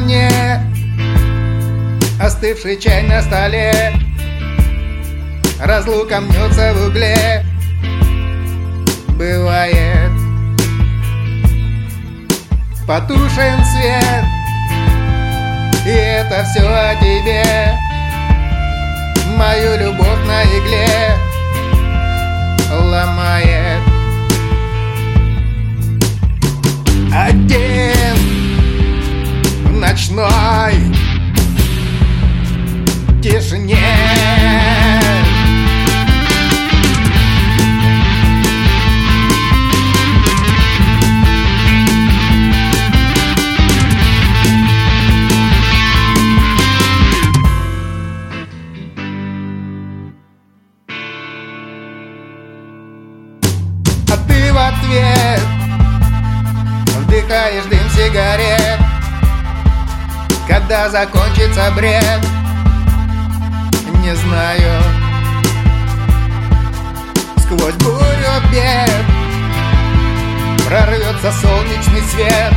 мне остывший чай на столе, разлука мнется в угле. Бывает, потушен свет, и это все о тебе. Мою любовь на игле ломает. Один в ночной тишине а ты в ответ вдыхаешь дым сигарет. Когда закончится бред, не знаю. Сквозь бурю бед прорвется солнечный свет.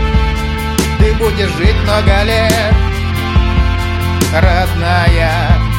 Ты будешь жить много лет, родная.